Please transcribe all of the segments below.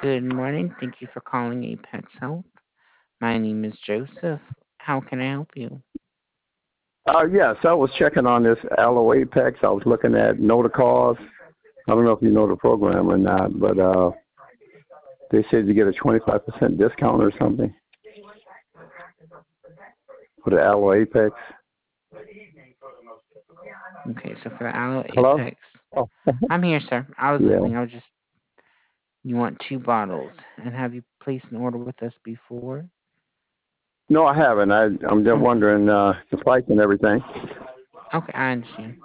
Good morning. Thank you for calling Apex Health. My name is Joseph. How can I help you? Yes, I was checking on this Allo Apex. I was looking at Notacause. I don't know if you know the program or not, but they said you get a 25% discount or something for the Allo Apex. Okay, so for the Aloe Hello? Apex, Oh, I'm here, sir. I was yeah. listening. You want two bottles. And have you placed an order with us before? No, I haven't. I'm just Okay. wondering the price and everything. Okay, I understand.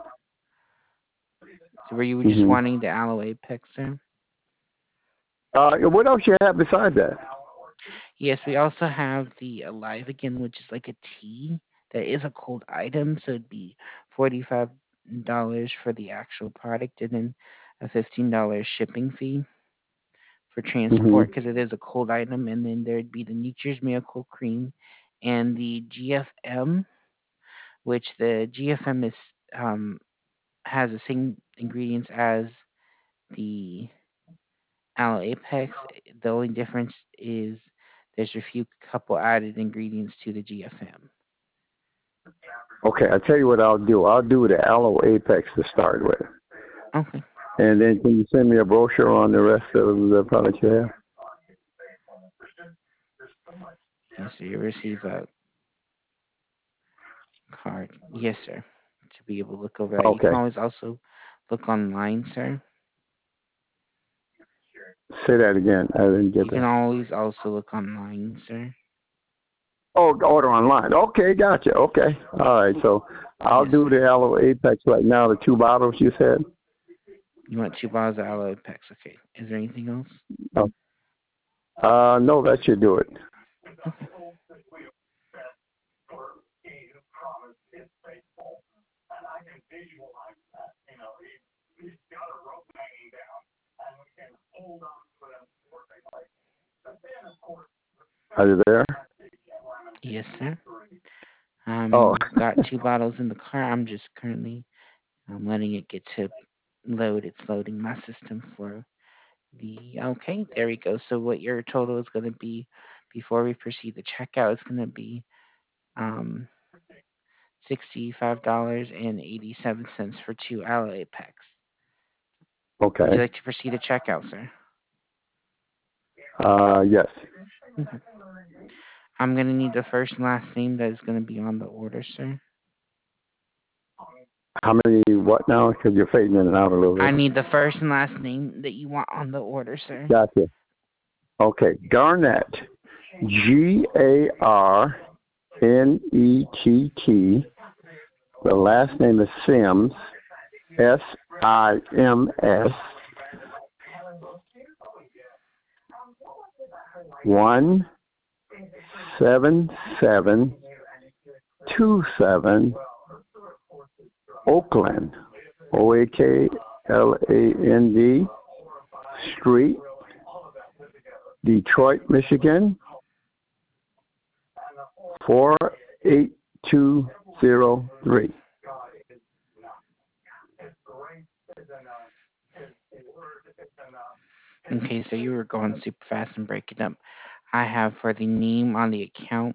So were you just hmm wanting the Aloe Apex, sir? What else you have besides that? Yes, we also have the Alive Again, which is like a tea. That is a cold item, so it'd be $45 for the actual product and then a $15 shipping fee for hmm transport because it is a cold item. And then there'd be the Nature's Miracle Cream and the GFM, which the GFM is um, has the same ingredients as the Aloe Apex. The only difference is there's a few couple added ingredients to the GFM. Okay, I tell you what I'll do. I'll do the Allo Apex to start with, Okay. and then can you send me a brochure on the rest of the products you have? Yes, sir. You receive a card. Yes, sir. To be able to look over that. You can Okay. always also look online, sir. Say that again. I didn't get You can that. always also look online, sir. Oh, order online. Okay, gotcha. Okay. All right. So I'll Yes, do sir. the Aloe Apex right now, the two bottles you said. You want two bottles of Aloe Apex. Okay. Is there anything else? Oh. No, that should do it. Okay. Are you there? Yes, sir. Oh, Got two bottles in the car. I'm just currently letting it get to load. It's loading my system for okay, there we go. So what your total is going to be before we proceed to checkout is going to be um $65.87 for two Aloe packs. Would you okay. like to proceed to checkout, sir? Yes. Okay. I'm going to need the first and last name that is going to be on the order, sir. How many, what now? Because you're fading in and out a little I bit. need the first and last name that you want on the order, sir. Gotcha. Okay. Garnett. Garnett. The last name is Sims. Sims. 17727 Oakland, Oakland Street, Detroit, Michigan, 48203. Okay, so you were going super fast and breaking up. I have for the name on the account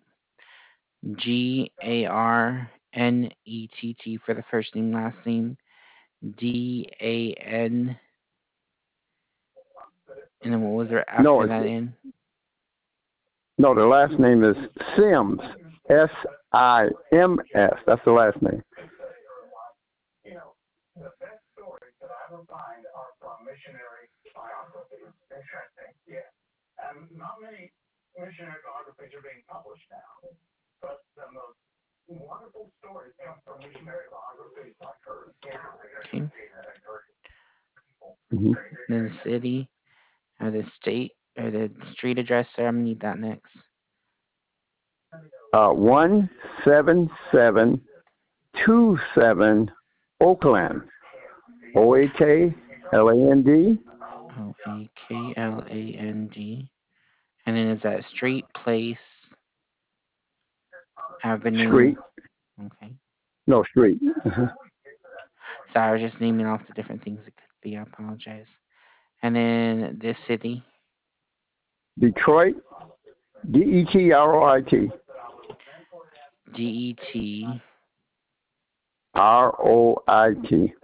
GARNETT for the first name, last name DAN, and then what was there No, after that in? no, the last name is Sims. Sims. That's the last name. Okay, hmm then the city or the state or the street address, sir. I'm gonna need that next. 17727 Oakland, Oakland, OAKLAND, and then is that street, place, avenue? Street. Okay. No, Street. Sorry, I was just naming off the different things it could be. I apologize. And then this city. Detroit, Detroit. DET. ROIT.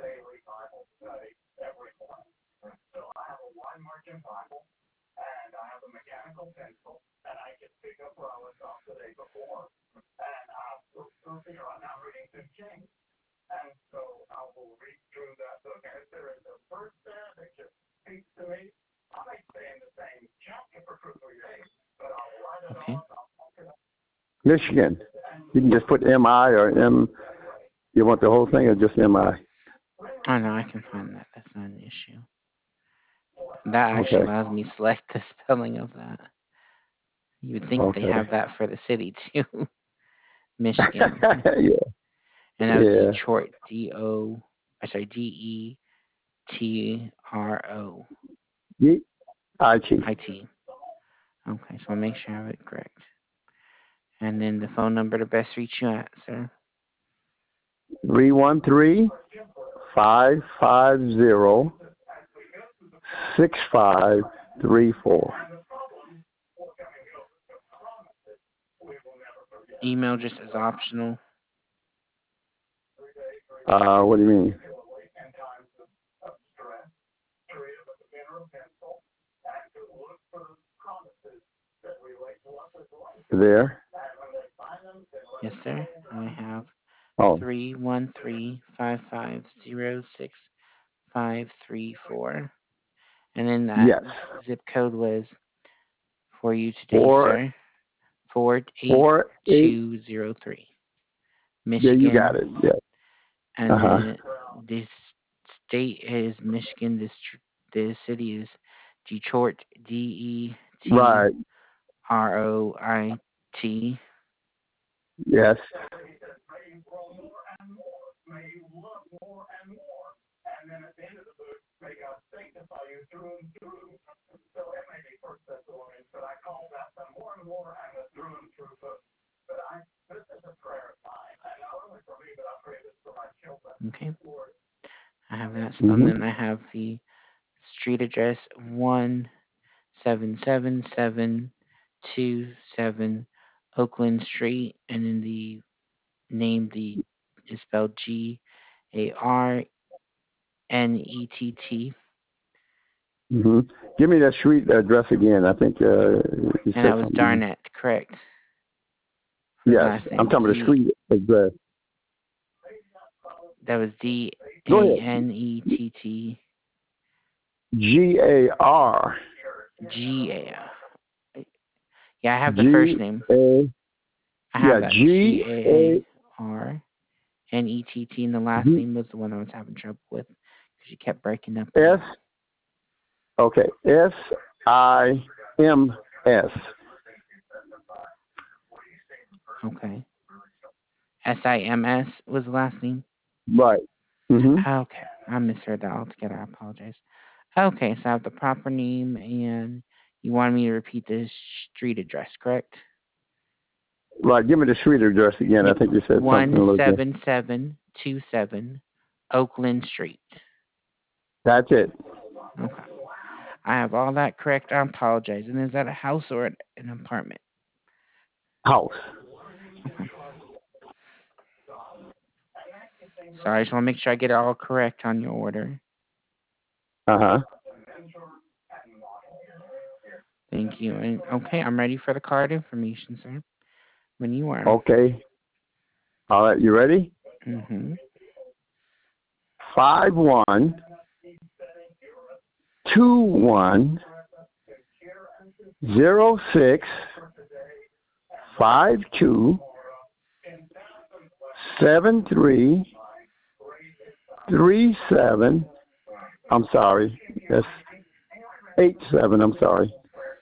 Okay. Michigan. You can just put MI or M. You want the whole thing or just MI? Oh no, I can find that. That's not an issue. That actually Okay. allows me to select the spelling of that. You would think they Okay. have that for the city too. Michigan. Yeah. And that was Yeah. Detroit. DETRO. IT. IT. Okay, so I'll make sure I have it correct. And then the phone number to best reach you at, sir. 313-550-6534. Email just as optional. What do you mean? There? Yes, sir. I have Oh, 313-550-6534. And then that yes. zip code was for you today, Four, sir. four, eight. 48203. Yeah, you got Michigan. it. Yeah. And Uh-huh. then this state is Michigan. The city is Detroit. Right. DETROIT. Yes. Okay. I have that spelled. Mm-hmm. And then I have the street address 17727 Oakland Street, and then the name the is spelled GARNETT, Mm-hmm. Give me that street address again. I think you and said that was something. Darnett, correct? For the Yes. last I'm name, talking about the street address. that was Go ahead. DANETT GAR. GA. Yeah, I have the first name. GA. I have Yeah, that GA. GARNETT, and the last name was the one I was having trouble with because you kept breaking up a S. lot. Okay. SIMS. Okay. SIMS was the last name. Right. Mm-hmm. Okay, I misheard that altogether. I apologize. Okay, so I have the proper name, and you wanted me to repeat the street address, correct? Right. Give me the street address again. I Yep, think you said something a little bit. 17727 Oakland Street. That's it. Okay, I have all that correct. I apologize. And is that a house or an apartment? House. Okay. Sorry, I just want to make sure I get it all correct on your order. Uh-huh. Thank you. And okay, I'm ready for the card information, sir. When you are. Okay. All right. You ready? Mm-hmm. 51-210-652-7337. I'm sorry. That's 87. I'm sorry.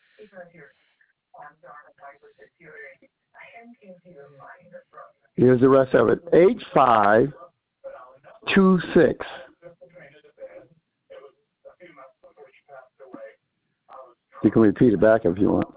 Here's the rest of it. 8526. You can repeat it back if you want.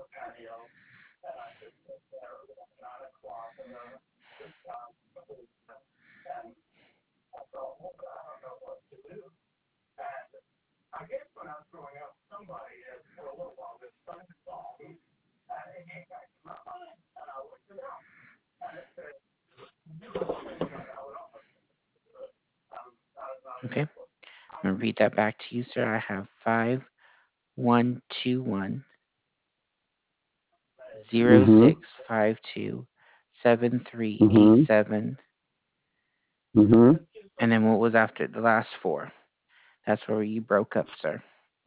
I'll read that back to you, sir. I have 5121 Mhm. 0652 seven three eight Mhm. seven. Mhm. And then what was after the last four? That's where you broke up, sir.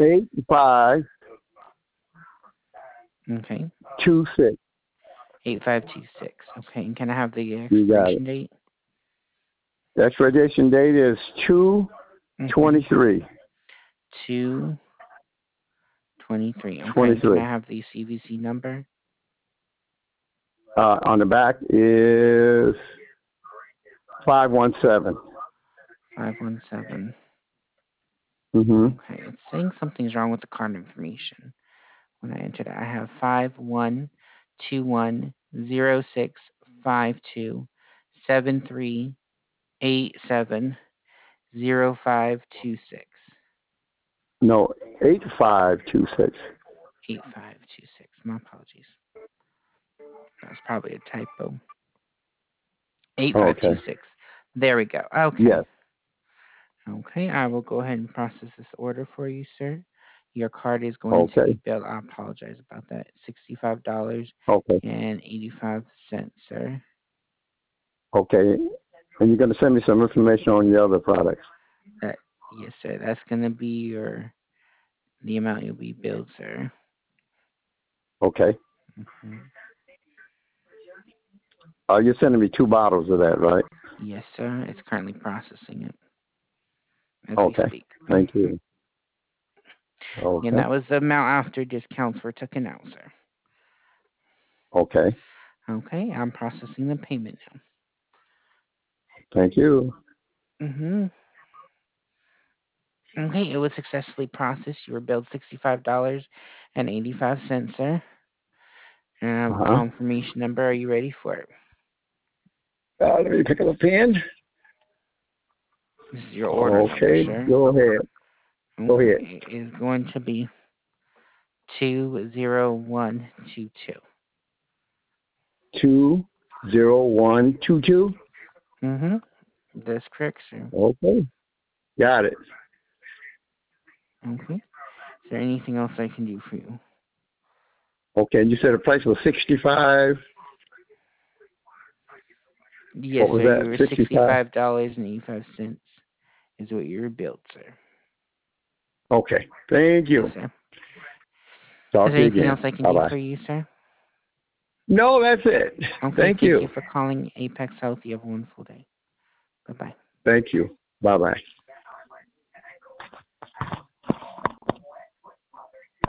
8526. Okay. 8526. Okay. And can I have the You got it. expiration date? The expiration date is Mm-hmm. 2/23. 2/23. Okay. And can 23. I have the CVC number? On the back is 517. 517. Mhm. Okay. It's saying something's wrong with the card information. When I entered it, I have 5121065273870526. No, 8526. 8526. My apologies. That's probably a typo. Okay. 8526. There we go. Okay. Yes. Okay. I will go ahead and process this order for you, sir. Your card is going to be Okay. billed. I apologize about that. Okay. $65.85, sir. Okay. And you're going to send me some information on the other products. That yes, sir. That's gonna be the amount you'll be billed, sir. Okay. Hmm. You're sending me 2 bottles of that, right? Yes, sir. It's currently processing it as we Okay. speak. Thank Hmm. you. And Okay. that was the amount after discounts were taken out, sir. Okay. Okay, I'm processing the payment Thank you. now. Okay, it was successfully processed. You were billed $65.85, sir. And I have Uh the huh. confirmation number. Are you ready for it? Let me pick up a pen. This is your order number, Okay. sir. Go ahead. Go ahead. Okay, it is going to be 20122. 20122. Mm-hmm. That's correct, sir. Okay. Got it. Okay. Is there anything else I can do for you? Okay. And you said the price was 65. Yes, What was sir. You that? were 65. $65.85 is what you were billed, sir. Okay. Thank Yes, you. sir. Is Talk there to you anything again. else I can Bye do bye. for you, sir? No, that's it. Okay. Thank Thank you you. for calling Apex Health. You have a wonderful day. Bye bye. Thank you. Bye bye.